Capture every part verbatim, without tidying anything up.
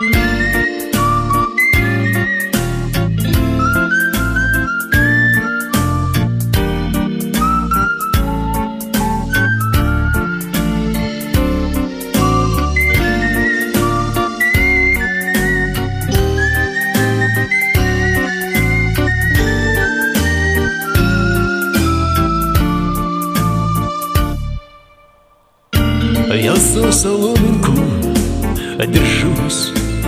Я за соломинку держусь.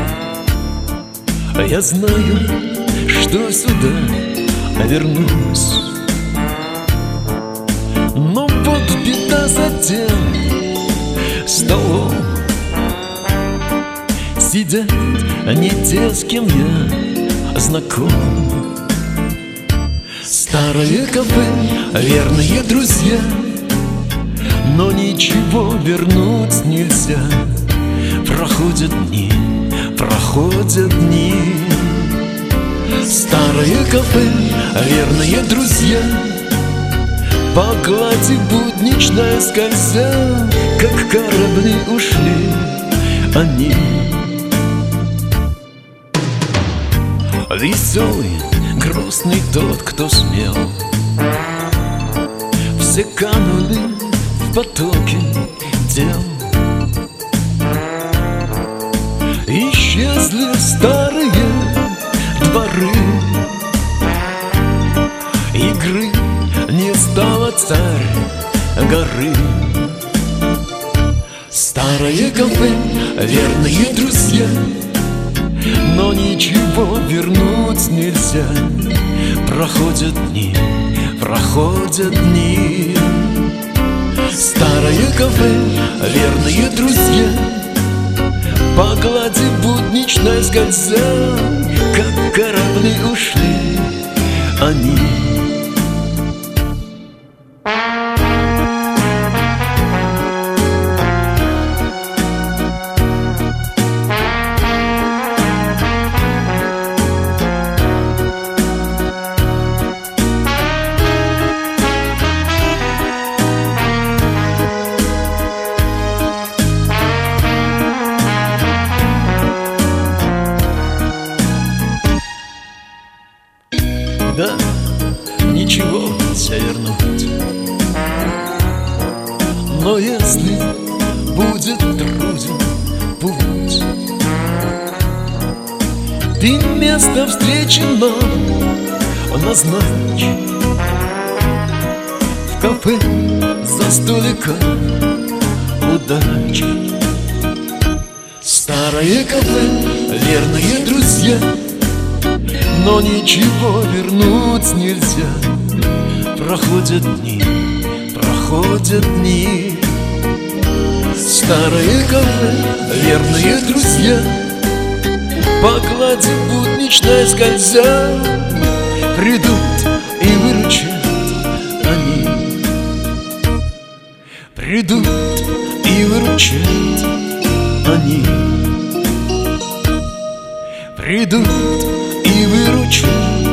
Я знаю, что сюда вернусь. Но вот беда за тем столом. Сидят не те, с кем я знаком. Старые кафе, верные друзья, но ничего вернуть нельзя. Проходят дни, проходят дни. Старые кафе, верные друзья, по глади будничной скользя, как корабли ушли они. Веселый, грустный тот, кто смел. Все канули в потоке дел. Исчезли старые дворы. Игры не стало царь горы. Старые кафе, верные друзья, но ничего вернуть нельзя. Проходят дни, проходят дни. Старые кафе, верные друзья, по глади будничной скользя, как корабли ушли они. Да, ничего нельзя вернуть. Но если будет труден путь, ты место встречи нам назначь. В кафе за столиком удачи. Старые кафе, верные друзья, но ничего вернуть нельзя. Проходят дни, проходят дни. Старые кафе, верные друзья, по глади будничной скользя, придут и выручат они. Придут и выручат они. Придут и выручат